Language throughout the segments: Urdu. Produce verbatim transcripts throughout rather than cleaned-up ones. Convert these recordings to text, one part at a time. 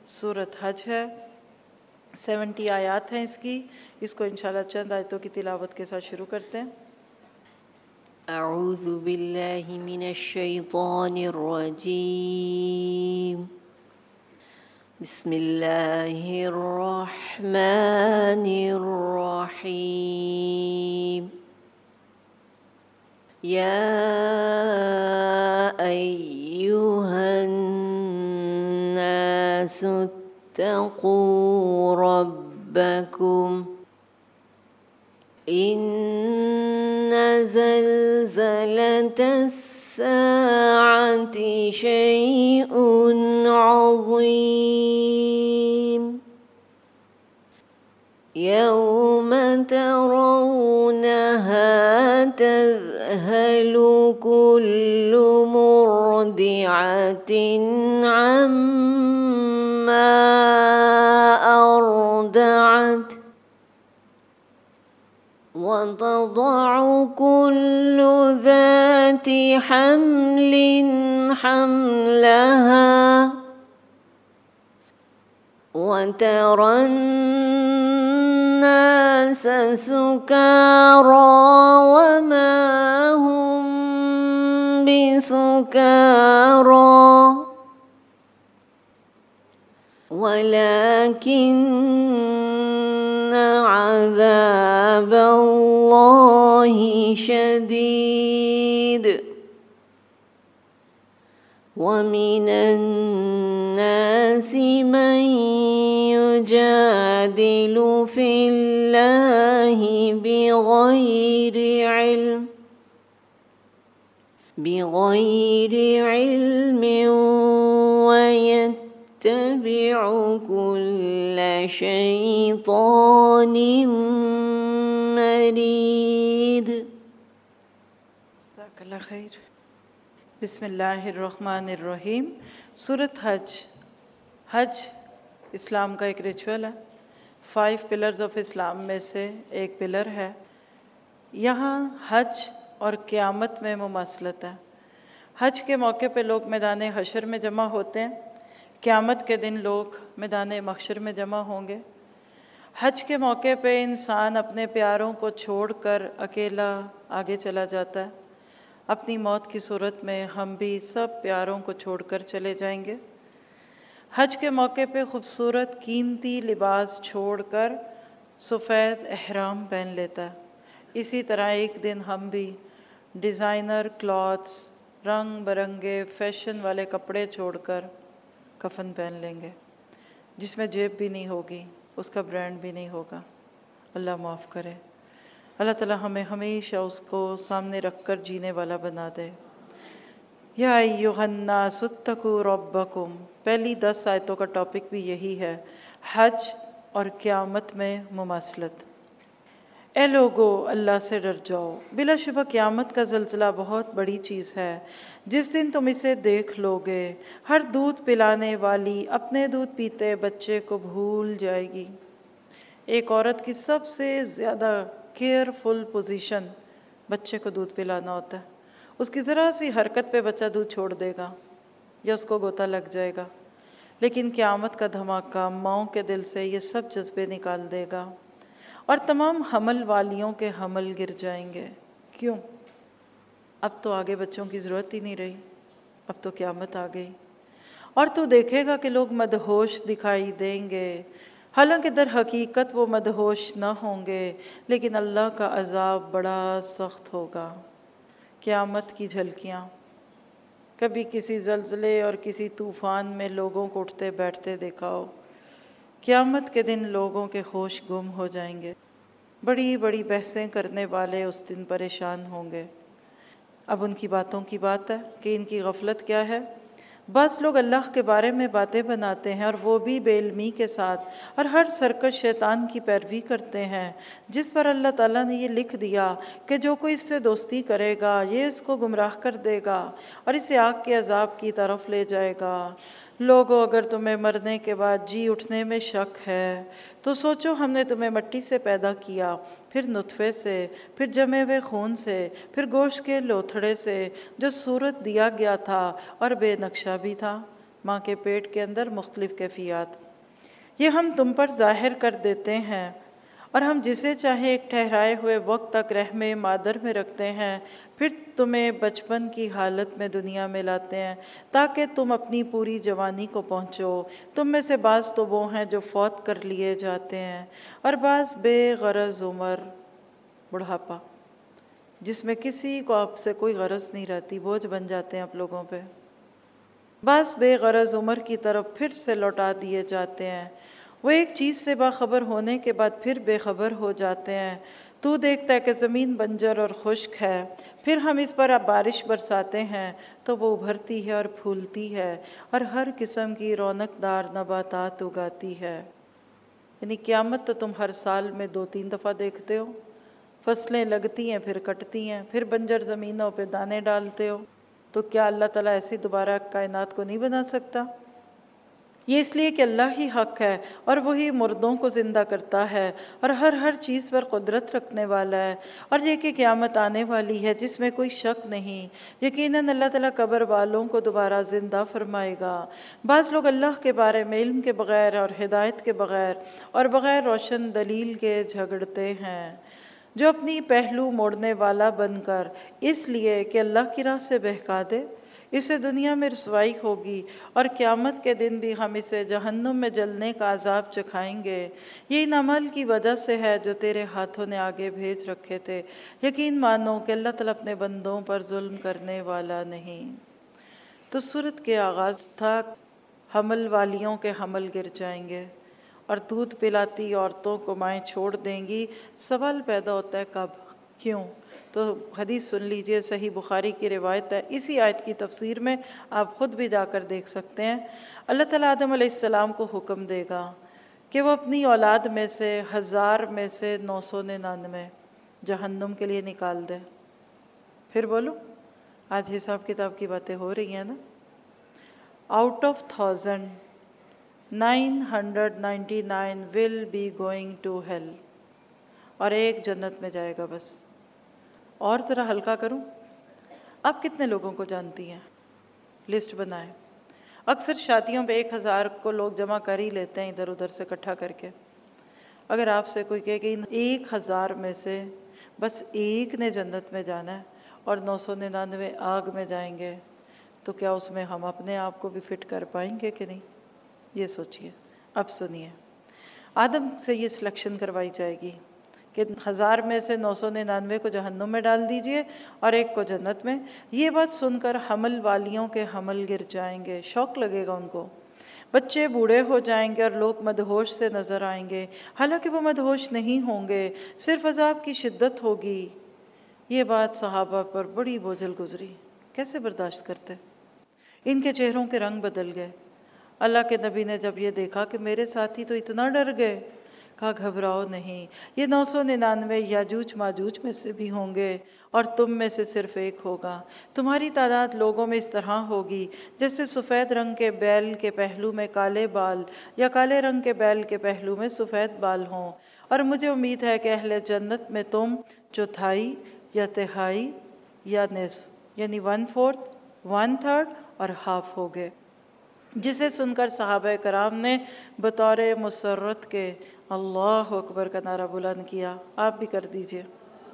सूरत हज है, सेवेंटी आयात हैं इसकी। इसको इंशाल्लाह चंद आयतों की तिलावत के साथ शुरू करते हैं। أعوذ بالله من الشيطان الرجيم بسم الله الرحمن الرحيم يا أيها الناس اتقوا ربكم إن زلزلة الساعة شيء عظيم يوم ترونها تذهل كل مرضعة عما أرضعت وتضع كل ذات حمل حملها وترى الناس سكارى وما هم بسكارى ولكن عذاب الله شديد ومن الناس من يجادل في الله بغير علم بغير علم ويتبع كل شيطان مريد جزاک اللہ خیر۔ بسم اللہ الرحمن الرحیم۔ سورت حج حج اسلام کا ایک ریچول ہے، فائیو پلرز آف اسلام میں سے ایک پلر ہے۔ یہاں حج اور قیامت میں مماثلت ہے۔ حج کے موقع پہ لوگ میدان حشر میں جمع ہوتے ہیں، قیامت کے دن لوگ میدان محشر میں جمع ہوں گے۔ حج کے موقع پہ انسان اپنے پیاروں کو چھوڑ کر اکیلا آگے چلا جاتا ہے۔ اپنی موت کی صورت میں ہم بھی سب پیاروں کو چھوڑ کر چلے جائیں گے۔ حج کے موقع پہ خوبصورت قیمتی لباس چھوڑ کر سفید احرام پہن لیتا ہے۔ اسی طرح ایک دن ہم بھی ڈیزائنر کلاتھس، رنگ برنگے فیشن والے کپڑے چھوڑ کر کفن پہن لیں گے، جس میں جیب بھی نہیں ہوگی، اس کا برانڈ بھی نہیں ہوگا۔ اللہ معاف کرے۔ اللہ تعالی ہمیں ہمیشہ اس کو سامنے رکھ کر جینے والا بنا دے۔ یا ایھا الناس اتقوا ربکم، پہلی دس آیتوں کا ٹاپک بھی یہی ہے، حج اور قیامت میں مماثلت۔ اے لوگو اللہ سے ڈر جاؤ، بلا شبہ قیامت کا زلزلہ بہت بڑی چیز ہے۔ جس دن تم اسے دیکھ لو گے، ہر دودھ پلانے والی اپنے دودھ پیتے بچے کو بھول جائے گی۔ ایک عورت کی سب سے زیادہ کیئرفل پوزیشن بچے کو دودھ پلانا ہوتا ہے۔ اس کی ذرا سی حرکت پہ بچہ دودھ چھوڑ دے گا یا اس کو غوطہ لگ جائے گا، لیکن قیامت کا دھماکہ ماؤں کے دل سے یہ سب جذبے نکال دے گا، اور تمام حمل والیوں کے حمل گر جائیں گے۔ کیوں؟ اب تو آگے بچوں کی ضرورت ہی نہیں رہی، اب تو قیامت آ گئی، اور تو دیکھے گا کہ لوگ مدہوش دکھائی دیں گے، حالانکہ در حقیقت وہ مدہوش نہ ہوں گے، لیکن اللہ کا عذاب بڑا سخت ہوگا۔ قیامت کی جھلکیاں، کبھی کسی زلزلے اور کسی طوفان میں لوگوں کو اٹھتے بیٹھتے دیکھا ہو، قیامت کے دن لوگوں کے ہوش گم ہو جائیں گے، بڑی بڑی بحثیں کرنے والے اس دن پریشان ہوں گے۔ اب ان کی باتوں کی بات ہے کہ ان کی غفلت کیا ہے۔ بعض لوگ اللہ کے بارے میں باتیں بناتے ہیں، اور وہ بھی بے علمی کے ساتھ، اور ہر سرکش شیطان کی پیروی کرتے ہیں، جس پر اللہ تعالیٰ نے یہ لکھ دیا کہ جو کوئی اس سے دوستی کرے گا یہ اس کو گمراہ کر دے گا اور اسے آگ کے عذاب کی طرف لے جائے گا۔ لوگو اگر تمہیں مرنے کے بعد جی اٹھنے میں شک ہے تو سوچو، ہم نے تمہیں مٹی سے پیدا کیا، پھر نطفے سے، پھر جمے ہوئے خون سے، پھر گوشت کے لوتھڑے سے جو صورت دیا گیا تھا اور بے نقشہ بھی تھا۔ ماں کے پیٹ کے اندر مختلف کیفیات، یہ ہم تم پر ظاہر کر دیتے ہیں، اور ہم جسے چاہے ایک ٹھہرائے ہوئے وقت تک رحم مادر میں رکھتے ہیں، پھر تمہیں بچپن کی حالت میں دنیا میں لاتے ہیں تاکہ تم اپنی پوری جوانی کو پہنچو۔ تم میں سے بعض تو وہ ہیں جو فوت کر لیے جاتے ہیں، اور بعض بے غرض عمر، بڑھاپا، جس میں کسی کو آپ سے کوئی غرض نہیں رہتی، بوجھ بن جاتے ہیں آپ لوگوں پہ۔ بعض بے غرض عمر کی طرف پھر سے لوٹا دیے جاتے ہیں، وہ ایک چیز سے باخبر ہونے کے بعد پھر بے خبر ہو جاتے ہیں۔ تو دیکھتا ہے کہ زمین بنجر اور خشک ہے، پھر ہم اس پر اب بارش برساتے ہیں تو وہ ابھرتی ہے اور پھولتی ہے اور ہر قسم کی رونق دار نباتات اگاتی ہے۔ یعنی قیامت تو تم ہر سال میں دو تین دفعہ دیکھتے ہو، فصلیں لگتی ہیں پھر کٹتی ہیں، پھر بنجر زمینوں پہ دانے ڈالتے ہو، تو کیا اللہ تعالیٰ ایسی دوبارہ کائنات کو نہیں بنا سکتا؟ یہ اس لیے کہ اللہ ہی حق ہے اور وہی مردوں کو زندہ کرتا ہے اور ہر ہر چیز پر قدرت رکھنے والا ہے، اور یہ کہ قیامت آنے والی ہے جس میں کوئی شک نہیں۔ یقیناً اللہ تعالیٰ قبر والوں کو دوبارہ زندہ فرمائے گا۔ بعض لوگ اللہ کے بارے میں علم کے بغیر اور ہدایت کے بغیر اور بغیر روشن دلیل کے جھگڑتے ہیں، جو اپنی پہلو موڑنے والا بن کر اس لیے کہ اللہ کی راہ سے بہکا دے، اسے دنیا میں رسوائی ہوگی اور قیامت کے دن بھی ہم اسے جہنم میں جلنے کا عذاب چکھائیں گے۔ یہ ان عمل کی وجہ سے ہے جو تیرے ہاتھوں نے آگے بھیج رکھے تھے۔ یقین مانو کہ اللہ تعالیٰ اپنے بندوں پر ظلم کرنے والا نہیں۔ تو سورت کے آغاز تھا حمل والیوں کے حمل گر جائیں گے اور دودھ پلاتی عورتوں کو مائیں چھوڑ دیں گی۔ سوال پیدا ہوتا ہے کب، کیوں؟ تو حدیث سن لیجئے، صحیح بخاری کی روایت ہے، اسی آیت کی تفسیر میں آپ خود بھی جا کر دیکھ سکتے ہیں۔ اللہ تعالیٰ آدم علیہ السلام کو حکم دے گا کہ وہ اپنی اولاد میں سے ہزار میں سے نو سو ننانوے جہنم کے لیے نکال دے۔ پھر بولو، آج حساب کتاب کی باتیں ہو رہی ہیں نا۔ Out of thousand nine hundred ninety nine will be going to hell, اور ایک جنت میں جائے گا بس۔ اور ذرا ہلکا کروں، آپ کتنے لوگوں کو جانتی ہیں؟ لسٹ بنائیں۔ اکثر شادیوں پہ ایک ہزار کو لوگ جمع کر ہی لیتے ہیں ادھر ادھر سے اکٹھا کر کے۔ اگر آپ سے کوئی کہے کہ ایک ہزار میں سے بس ایک نے جنت میں جانا ہے اور نو سو ننانوے آگ میں جائیں گے، تو کیا اس میں ہم اپنے آپ کو بھی فٹ کر پائیں گے کہ نہیں؟ یہ سوچئے۔ اب سنیے، آدم سے یہ سلیکشن کروائی جائے گی کہ ہزار میں سے نو سو ننانوے کو جہنم میں ڈال دیجئے اور ایک کو جنت میں۔ یہ بات سن کر حمل والیوں کے حمل گر جائیں گے، شوق لگے گا ان کو۔ بچے بوڑھے ہو جائیں گے اور لوگ مدہوش سے نظر آئیں گے، حالانکہ وہ مدہوش نہیں ہوں گے، صرف عذاب کی شدت ہوگی۔ یہ بات صحابہ پر بڑی بوجھل گزری، کیسے برداشت کرتے؟ ان کے چہروں کے رنگ بدل گئے۔ اللہ کے نبی نے جب یہ دیکھا کہ میرے ساتھی تو اتنا ڈر گئے، کہا گھبراؤ نہیں، یہ نو سو ننانوے یاجوج ماجوج میں سے بھی ہوں گے اور تم میں سے صرف ایک ہوگا۔ تمہاری تعداد لوگوں میں اس طرح ہوگی جیسے سفید رنگ کے بیل کے پہلو میں کالے بال یا کالے رنگ کے بیل کے پہلو میں سفید بال ہوں، اور مجھے امید ہے کہ اہل جنت میں تم چوتھائی یا تہائی یا نصف، یعنی ون فورتھ، ون تھرڈ اور ہاف ہوگے۔ جسے سن کر صحابہ کرام نے بطور مسرت کے اللہ اکبر کا نعرہ بلند کیا۔ آپ بھی کر دیجئے۔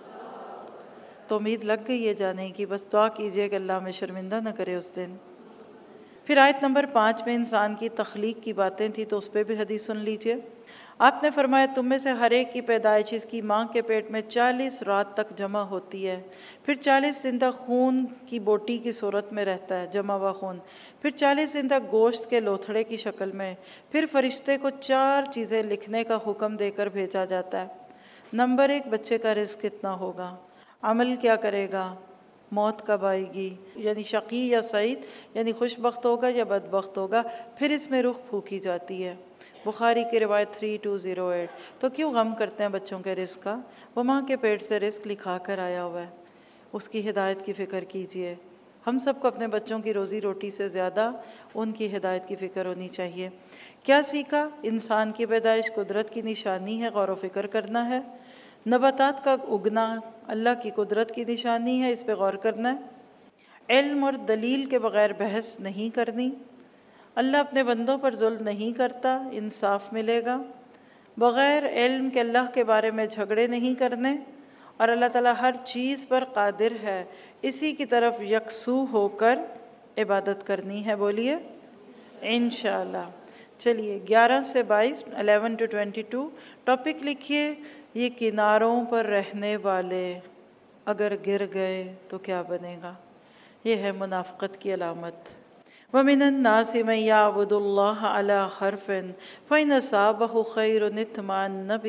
تو امید لگ گئی ہے جانے کی، بس دعا کیجئے کہ اللہ ہمیں شرمندہ نہ کرے اس دن۔ پھر آیت نمبر پانچ میں انسان کی تخلیق کی باتیں تھی، تو اس پہ بھی حدیث سن لیجئے۔ آپ نے فرمایا تم میں سے ہر ایک کی پیدائش اس کی ماں کے پیٹ میں چالیس رات تک جمع ہوتی ہے، پھر چالیس دن تک خون کی بوٹی کی صورت میں رہتا ہے، جمع ہوا خون، پھر چالیس دن تک گوشت کے لوتھڑے کی شکل میں، پھر فرشتے کو چار چیزیں لکھنے کا حکم دے کر بھیجا جاتا ہے۔ نمبر ایک، بچے کا رزق کتنا ہوگا، عمل کیا کرے گا، موت کب آئے گی، یعنی شقی یا سعید، یعنی خوش بخت ہوگا یا بدبخت ہوگا، پھر اس میں رخ پھونکی جاتی ہے۔ بخاری کی روایت تھری ٹو زیرو ایٹ۔ تو کیوں غم کرتے ہیں بچوں کے رزق کا؟ وہ ماں کے پیٹ سے رزق لکھا کر آیا ہوا ہے، اس کی ہدایت کی فکر کیجئے۔ ہم سب کو اپنے بچوں کی روزی روٹی سے زیادہ ان کی ہدایت کی فکر ہونی چاہیے۔ کیا سیکھا؟ انسان کی پیدائش قدرت کی نشانی ہے، غور و فکر کرنا ہے۔ نباتات کا اگنا اللہ کی قدرت کی نشانی ہے، اس پہ غور کرنا ہے۔ علم اور دلیل کے بغیر بحث نہیں کرنی۔ اللہ اپنے بندوں پر ظلم نہیں کرتا، انصاف ملے گا۔ بغیر علم کے اللہ کے بارے میں جھگڑے نہیں کرنے، اور اللہ تعالیٰ ہر چیز پر قادر ہے، اسی کی طرف یکسو ہو کر عبادت کرنی ہے۔ بولیے انشاءاللہ۔ چلیے گیارہ سے بائیس، eleven to twenty two, topic لکھیے یہ کناروں پر رہنے والے اگر گر گئے تو کیا بنے گا؟ یہ ہے منافقت کی علامت۔ وَمِنَ النَّاسِ مَن يَعْبُدُ اللَّهَ عَلَى حَرْفٍ فَإِنْ أَصَابَهُ خَيْرٌ اطْمَأَنَّ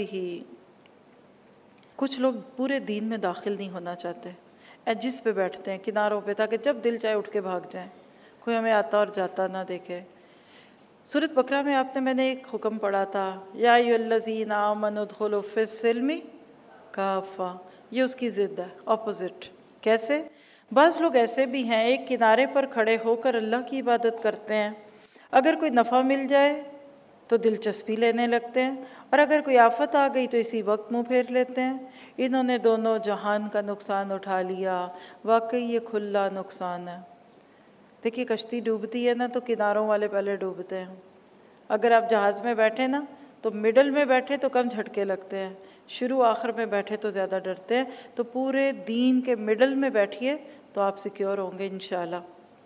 بِهِ۔ کچھ لوگ پورے دین میں داخل نہیں ہونا چاہتے، ایجز پہ بیٹھتے ہیں، کناروں پہ، تاکہ جب دل چاہے اٹھ کے بھاگ جائیں، کوئی ہمیں آتا اور جاتا نہ دیکھے۔ سورۃ بقرہ میں آپ نے میں نے ایک حکم پڑھا تھا، یا ایھا الذین آمنوا ادخلوا فی السلم کافہ، یہ اس کی ضد ہے، اپوزٹ۔ کیسے؟ بعض لوگ ایسے بھی ہیں ایک کنارے پر کھڑے ہو کر اللہ کی عبادت کرتے ہیں، اگر کوئی نفع مل جائے تو دلچسپی لینے لگتے ہیں، اور اگر کوئی آفت آ گئی تو اسی وقت منہ پھیر لیتے ہیں۔ انہوں نے دونوں جہان کا نقصان اٹھا لیا، واقعی یہ کھلا نقصان ہے۔ دیکھیے کشتی ڈوبتی ہے نا تو کناروں والے پہلے ڈوبتے ہیں۔ اگر آپ جہاز میں بیٹھے نا تو مڈل میں بیٹھے تو کم جھٹکے لگتے ہیں، شروع آخر میں بیٹھے تو زیادہ ڈرتے ہیں۔ تو پورے دین کے مڈل میں بیٹھیے تو آپ سیکیور ہوں گے انشاءاللہ۔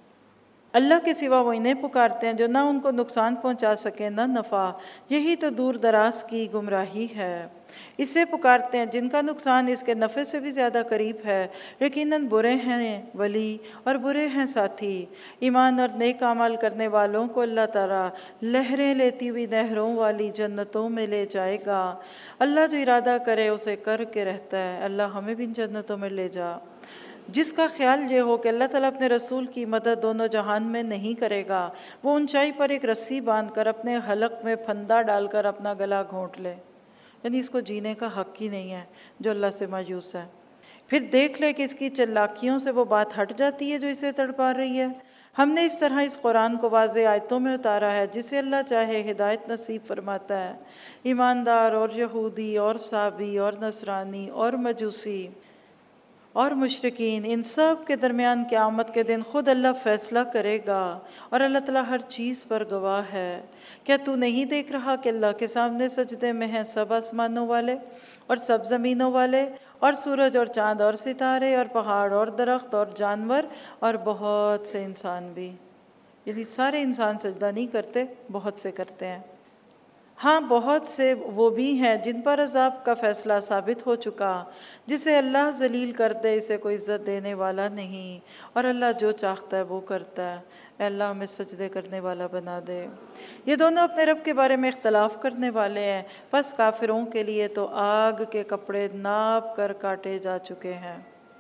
اللہ کے سوا وہ انہیں پکارتے ہیں جو نہ ان کو نقصان پہنچا سکیں نہ نفع، یہی تو دور دراز کی گمراہی ہے۔ اسے پکارتے ہیں جن کا نقصان اس کے نفع سے بھی زیادہ قریب ہے، یقیناً برے ہیں ولی اور برے ہیں ساتھی۔ ایمان اور نیک اعمال کرنے والوں کو اللہ تعالیٰ لہریں لیتی ہوئی نہروں والی جنتوں میں لے جائے گا۔ اللہ جو ارادہ کرے اسے کر کے رہتا ہے، اللہ ہمیں بھی ان جنتوں میں لے جا۔ جس کا خیال یہ ہو کہ اللہ تعالیٰ اپنے رسول کی مدد دونوں جہان میں نہیں کرے گا، وہ اونچائی پر ایک رسی باندھ کر اپنے حلق میں پھندا ڈال کر اپنا گلا گھونٹ لے، یعنی اس کو جینے کا حق ہی نہیں ہے جو اللہ سے مایوس ہے۔ پھر دیکھ لے کہ اس کی چلاکیوں سے وہ بات ہٹ جاتی ہے جو اسے تڑپا رہی ہے۔ ہم نے اس طرح اس قرآن کو واضح آیتوں میں اتارا ہے، جسے اللہ چاہے ہدایت نصیب فرماتا ہے۔ ایماندار اور یہودی اور صابی اور نصرانی اور مجوسی اور مشرکین، ان سب کے درمیان قیامت کے دن خود اللہ فیصلہ کرے گا، اور اللہ تعالیٰ ہر چیز پر گواہ ہے۔ کیا تو نہیں دیکھ رہا کہ اللہ کے سامنے سجدے میں ہیں سب آسمانوں والے اور سب زمینوں والے، اور سورج اور چاند اور ستارے اور پہاڑ اور درخت اور جانور اور بہت سے انسان بھی؟ یعنی سارے انسان سجدہ نہیں کرتے، بہت سے کرتے ہیں۔ ہاں بہت سے وہ بھی ہیں جن پر عذاب کا فیصلہ ثابت ہو چکا۔ جسے اللہ ذلیل کر دے اسے کوئی عزت دینے والا نہیں، اور اللہ جو چاہتا ہے وہ کرتا ہے۔ اے اللہ ہمیں سجدے کرنے والا بنا دے۔ یہ دونوں اپنے رب کے بارے میں اختلاف کرنے والے ہیں، پس کافروں کے لیے تو آگ کے کپڑے ناپ کر کاٹے جا چکے ہیں۔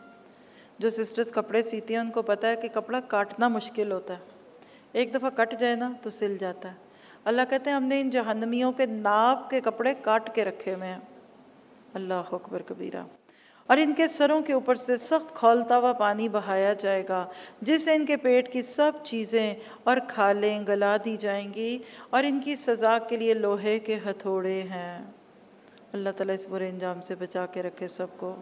جو سسٹرز کپڑے سیتی ہیں ان کو پتہ ہے کہ کپڑا کاٹنا مشکل ہوتا ہے، ایک دفعہ کٹ جائے نا تو سل جاتا ہے۔ اللہ کہتے ہیں ہم نے ان جہنمیوں کے ناپ کے کپڑے کاٹ کے رکھے ہوئے ہیں۔ اللہ اکبر کبیرہ۔ اور ان کے سروں کے اوپر سے سخت کھولتا ہوا پانی بہایا جائے گا، جس سے ان کے پیٹ کی سب چیزیں اور کھالیں گلا دی جائیں گی، اور ان کی سزا کے لیے لوہے کے ہتھوڑے ہیں۔ اللہ تعالیٰ اس برے انجام سے بچا کے رکھے سب کو۔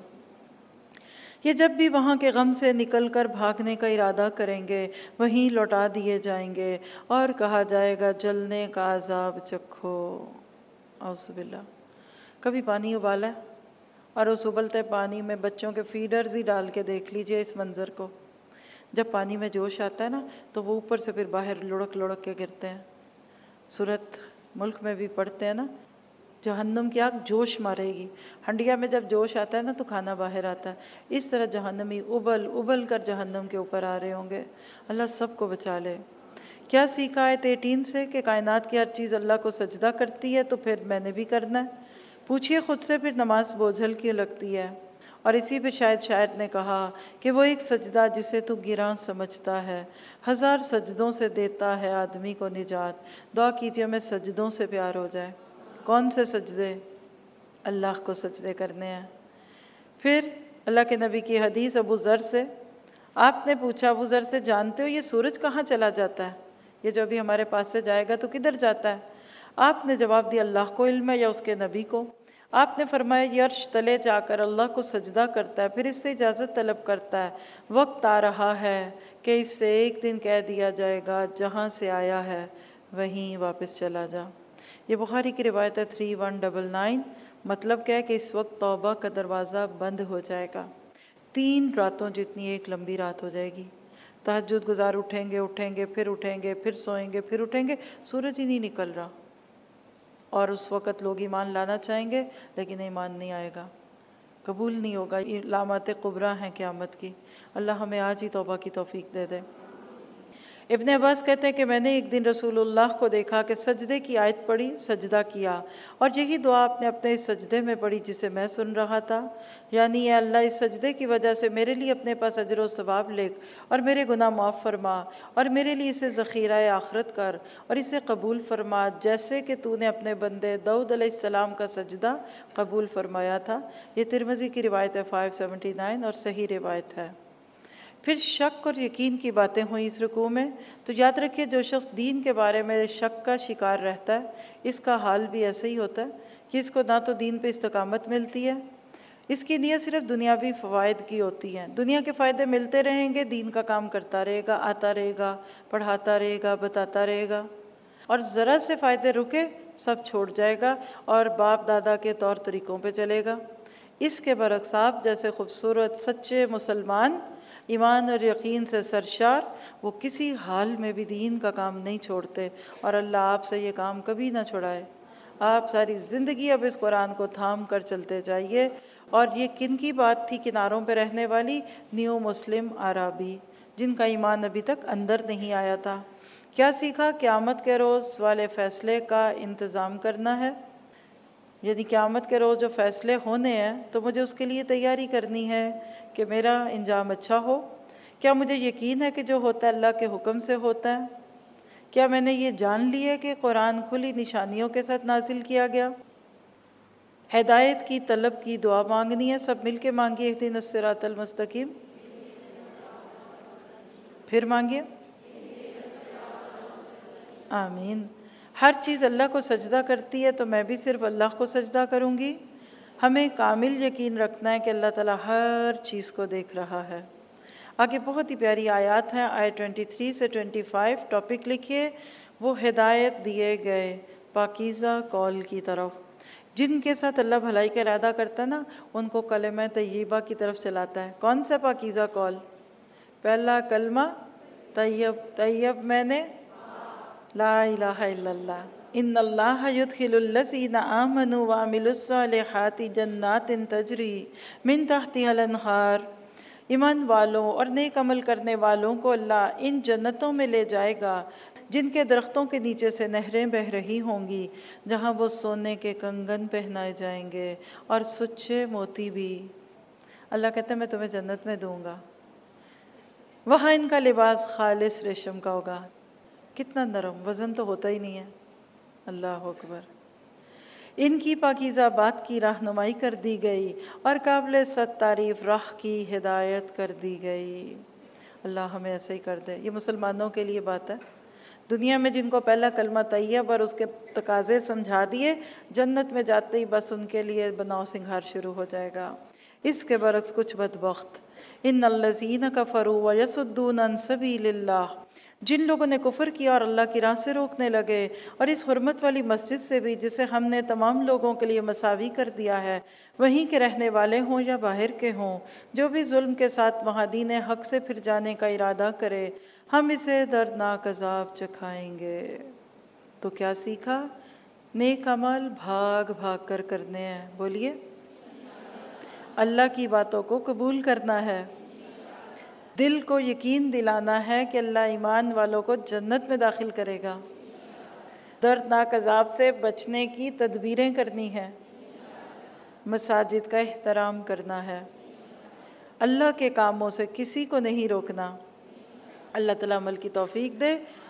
یہ جب بھی وہاں کے غم سے نکل کر بھاگنے کا ارادہ کریں گے، وہیں لوٹا دیے جائیں گے اور کہا جائے گا جلنے کا عذاب چکھو۔ اعوذ باللہ۔ کبھی پانی ابالا ہے اور اس ابلتے پانی میں بچوں کے فیڈرز ہی ڈال کے دیکھ لیجئے اس منظر کو۔ جب پانی میں جوش آتا ہے نا تو وہ اوپر سے پھر باہر لڑک لڑک کے گرتے ہیں۔ سورت ملک میں بھی پڑھتے ہیں نا، جہنم کی آگ جوش مارے گی۔ ہنڈیا میں جب جوش آتا ہے نا تو کھانا باہر آتا ہے، اس طرح جہنمی ابل ابل کر جہنم کے اوپر آ رہے ہوں گے۔ اللہ سب کو بچا لے۔ کیا سیکھا آیت اٹھارہ سے کہ کائنات کی ہر چیز اللہ کو سجدہ کرتی ہے، تو پھر میں نے بھی کرنا ہے۔ پوچھئے خود سے پھر نماز بوجھل کیوں لگتی ہے؟ اور اسی پہ شاید شاعر نے کہا کہ وہ ایک سجدہ جسے تو گراں سمجھتا ہے، ہزار سجدوں سے دیتا ہے آدمی کو نجات۔ دعا کیجئے میں سجدوں سے پیار ہو جائے۔ کون سے سجدے؟ اللہ کو سجدے کرنے ہیں۔ پھر اللہ کے نبی کی حدیث ابو ذر سے، آپ نے پوچھا ابو ذر سے جانتے ہو یہ سورج کہاں چلا جاتا ہے؟ یہ جو ابھی ہمارے پاس سے جائے گا تو کدھر جاتا ہے؟ آپ نے جواب دیا اللہ کو علم ہے یا اس کے نبی کو؟ آپ نے فرمایا یہ عرش تلے جا کر اللہ کو سجدہ کرتا ہے، پھر اس سے اجازت طلب کرتا ہے۔ وقت آ رہا ہے کہ اس سے ایک دن کہہ دیا جائے گا جہاں سے آیا ہے वहीं वापस चला जा। ये बुखारी की रिवायत है थ्री वन डबल नाइन। मतलब क्या है कि इस वक्त तौबा का दरवाज़ा बंद हो जाएगा, तीन रातों जितनी एक लंबी रात हो जाएगी। तहज्जुद गुजार उठेंगे उठेंगे फिर उठेंगे फिर सोएंगे फिर उठेंगे, सूरज ही नहीं निकल रहा। और उस वक़्त लोग ईमान लाना चाहेंगे लेकिन ईमान नहीं आएगा, कबूल नहीं होगा। ये लामत कुबरा हैं क़यामत की। अल्लाह हमें आज ही तौबा की तौफीक दे दे। इब्न अब्बास कहते हैं कि मैंने एक दिन रसूलुल्लाह को देखा कि सजदे की आयत पढ़ी, सजदा किया और यही दुआ आपने अपने इस सजदे में पढ़ी जिसे मैं सुन रहा था, यानी या अल्लाह इस सजदे की वजह से मेरे लिए अपने पास अजर व सवाब लिख और मेरे गुनाह माफ़ फरमा और मेरे लिए इसे ज़ख़ीरा आखिरत कर और इसे कबूल फरमा, जैसे कि तूने अपने बंदे दाऊद अलैहिस्सलाम का सजदा कबूल फरमाया था। ये तिरमिज़ी की रिवायत है फाइव सेवेंटी नाइन और सही रिवायत है। फिर शक और यकीन की बातें हुई इस रुकू में। तो याद रखिए, जो शख्स दीन के बारे में शक का शिकार रहता है, इसका हाल भी ऐसा ही होता है कि इसको ना तो दीन पे इस्तकामत मिलती है, इसकी नीयत सिर्फ दुनियावी फ़वाइद की होती है। दुनिया के फ़ायदे मिलते रहेंगे, दीन का काम करता रहेगा, आता रहेगा, पढ़ाता रहेगा, बताता रहेगा, और ज़रा से फ़ायदे रुके सब छोड़ जाएगा और बाप दादा के तौर तरीक़ों पे चलेगा। इसके बरक्स आप जैसे खूबसूरत सच्चे मुसलमान, ईमान और यकीन से सरशार, वो किसी हाल में भी दीन का काम नहीं छोड़ते और अल्लाह आपसे ये काम कभी ना छुड़ाए। आप सारी ज़िंदगी अब इस कुरान को थाम कर चलते जाइए। और ये किन की बात थी किनारों पे रहने वाली? न्यू मुस्लिम आराबी, जिनका ईमान अभी तक अंदर नहीं आया था। क्या सीखा? क़यामत के रोज़ वाले फ़ैसले का इंतज़ाम करना है। यदि क़यामत के रोज़ जो फ़ैसले होने हैं तो मुझे उसके लिए तैयारी करनी है कि मेरा इंजाम अच्छा हो। क्या मुझे यकीन है कि जो होता है अल्लाह के हुक्म से होता है? क्या मैंने ये जान लिया कि कुरान खुली निशानियों के साथ नाजिल किया गया? हिदायत की तलब की दुआ मांगनी है, सब मिल के मांगिए, इहदिनस सिरातल मुस्तकीम। फिर मांगिए, आमीन। हर चीज़ अल्लाह को सजदा करती है तो मैं भी सिर्फ अल्लाह को सजदा करूँगी। हमें कामिल यकीन रखना है कि अल्लाह ताला हर चीज़ को देख रहा है। आगे बहुत ही प्यारी आयत है, आयत तेईस से पच्चीस। टॉपिक लिखिए, वो हिदायत दिए गए पाकीज़ा कौल की तरफ। जिनके साथ अल्लाह भलाई का इरादा करता है ना, उनको कलमा तय्यबा की तरफ चलाता है। कौन सा पाकीज़ा कौल? पहला कलमा तय्यब। तय्यब मैंने ला इलाहा इल्लल्लाह, इन्नल्लाह युदखिलुल्लज़ीना आमनु व अमिलुस्सालिहाति जन्नातिन तजरी मिन तहतिहल अन्हार। ईमान वालों और नेक अमल करने वालों को अल्लाह इन जन्नतों में ले जाएगा जिनके दरख्तों के नीचे से नहरें बह रही होंगी, जहाँ वो सोने के कंगन पहनाए जाएंगे और सुच्चे मोती भी। अल्लाह कहता है मैं तुम्हें जन्नत में दूंगा, वहाँ इनका लिबास खालिस रेशम का होगा। कितना नरम, वज़न तो होता ही नहीं है। अल्लाह अकबर। इनकी पाकीज़ा बात की रहनुमाई कर दी गई और काबिल सत तारीफ़ राह की हिदायत कर दी गई। अल्लाह हमें ऐसे ही कर दे। ये मुसलमानों के लिए बात है। दुनिया में जिनको पहला कलमा तैयब और उसके तकाज़े समझा दिए, जन्नत में जाते ही बस उनके लिए बनाव सिंगार शुरू हो जाएगा। इसके बरक्स कुछ बदबख्त, इन्नल्लज़ीना कफ़रू व यसुद्दूना अन सबीलिल्लाह, जिन लोगों ने कुफ्र किया और अल्लाह की राह से रोकने लगे, और इस हुर्मत वाली मस्जिद से भी जिसे हमने तमाम लोगों के लिए मसावी कर दिया है, वहीं के रहने वाले हों या बाहर के हों, जो भी जुल्म के साथ वहाँ दीन हक़ से फिर जाने का इरादा करे, हम इसे दर्दनाक अज़ाब चखाएंगे। तो क्या सीखा? नेक अमल भाग भाग कर करने हैं। बोलिए, अल्लाह की बातों को कबूल करना है, दिल को यकीन दिलाना है कि अल्लाह ईमान वालों को जन्नत में दाखिल करेगा, दर्दनाक अज़ाब से बचने की तदबीरें करनी है, मसाजिद का एहतराम करना है, अल्लाह के कामों से किसी को नहीं रोकना। अल्लाह ताला अमल की तौफीक दे।